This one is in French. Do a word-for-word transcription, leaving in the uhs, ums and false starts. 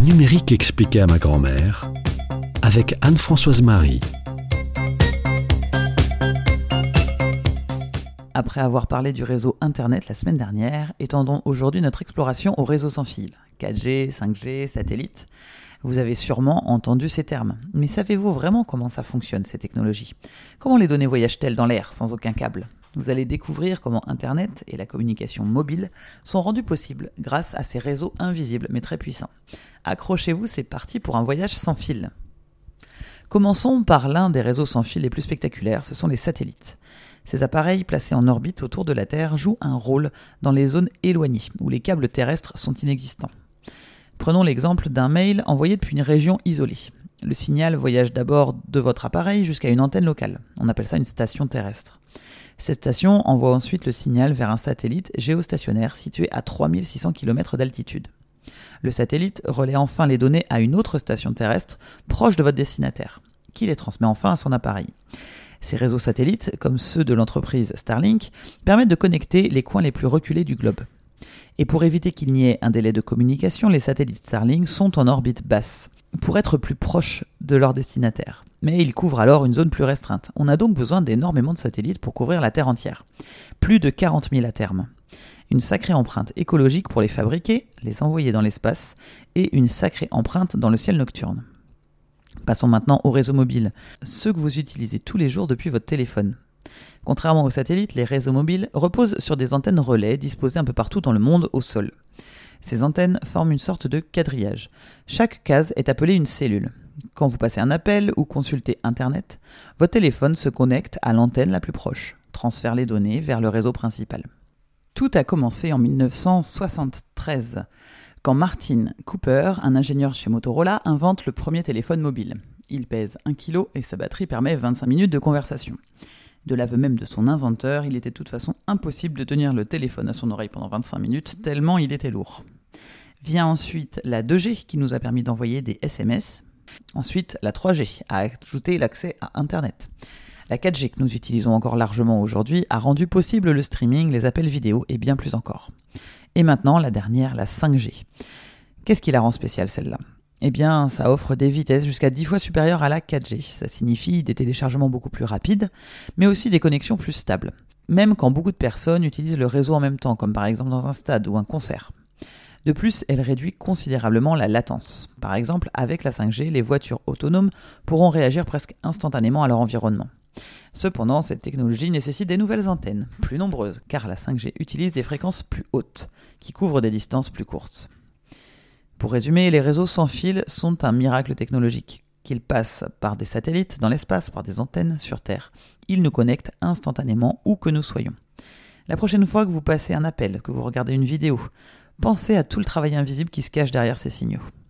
numérique expliqué à ma grand-mère avec Anne-Françoise Marie. Après avoir parlé du réseau Internet la semaine dernière, étendons aujourd'hui notre exploration au réseau sans fil. quatre G, cinq G, satellite. Vous avez sûrement entendu ces termes. Mais savez-vous vraiment comment ça fonctionne, ces technologies ? Comment les données voyagent-elles dans l'air sans aucun câble ? Vous allez découvrir comment Internet et la communication mobile sont rendus possibles grâce à ces réseaux invisibles mais très puissants. Accrochez-vous, c'est parti pour un voyage sans fil. Commençons par l'un des réseaux sans fil les plus spectaculaires, ce sont les satellites. Ces appareils placés en orbite autour de la Terre jouent un rôle dans les zones éloignées où les câbles terrestres sont inexistants. Prenons l'exemple d'un mail envoyé depuis une région isolée. Le signal voyage d'abord de votre appareil jusqu'à une antenne locale. On appelle ça une station terrestre. Cette station envoie ensuite le signal vers un satellite géostationnaire situé à trois mille six cents kilomètres d'altitude. Le satellite relaie enfin les données à une autre station terrestre proche de votre destinataire, qui les transmet enfin à son appareil. Ces réseaux satellites, comme ceux de l'entreprise Starlink, permettent de connecter les coins les plus reculés du globe. Et pour éviter qu'il n'y ait un délai de communication, les satellites Starlink sont en orbite basse, pour être plus proches de leur destinataire. Mais ils couvrent alors une zone plus restreinte. On a donc besoin d'énormément de satellites pour couvrir la Terre entière. Plus de quarante mille à terme. Une sacrée empreinte écologique pour les fabriquer, les envoyer dans l'espace, et une sacrée empreinte dans le ciel nocturne. Passons maintenant aux réseaux mobiles, ceux que vous utilisez tous les jours depuis votre téléphone. Contrairement aux satellites, les réseaux mobiles reposent sur des antennes relais disposées un peu partout dans le monde au sol. Ces antennes forment une sorte de quadrillage. Chaque case est appelée une cellule. Quand vous passez un appel ou consultez Internet, votre téléphone se connecte à l'antenne la plus proche, transfère les données vers le réseau principal. Tout a commencé en dix-neuf cent soixante-treize, quand Martin Cooper, un ingénieur chez Motorola, invente le premier téléphone mobile. Il pèse un kilo et sa batterie permet vingt-cinq minutes de conversation. De l'aveu même de son inventeur, il était de toute façon impossible de tenir le téléphone à son oreille pendant vingt-cinq minutes, tellement il était lourd. Vient ensuite la deux G qui nous a permis d'envoyer des S M S. Ensuite, la trois G a ajouté l'accès à Internet. La quatre G que nous utilisons encore largement aujourd'hui a rendu possible le streaming, les appels vidéo et bien plus encore. Et maintenant, la dernière, la cinq G. Qu'est-ce qui la rend spéciale celle-là ? Eh bien, ça offre des vitesses jusqu'à dix fois supérieures à la quatre G. Ça signifie des téléchargements beaucoup plus rapides, mais aussi des connexions plus stables. Même quand beaucoup de personnes utilisent le réseau en même temps, comme par exemple dans un stade ou un concert. De plus, elle réduit considérablement la latence. Par exemple, avec la cinq G, les voitures autonomes pourront réagir presque instantanément à leur environnement. Cependant, cette technologie nécessite des nouvelles antennes, plus nombreuses, car la cinq G utilise des fréquences plus hautes, qui couvrent des distances plus courtes. Pour résumer, les réseaux sans fil sont un miracle technologique. Qu'ils passent par des satellites dans l'espace, par des antennes sur Terre. Ils nous connectent instantanément où que nous soyons. La prochaine fois que vous passez un appel, que vous regardez une vidéo, pensez à tout le travail invisible qui se cache derrière ces signaux.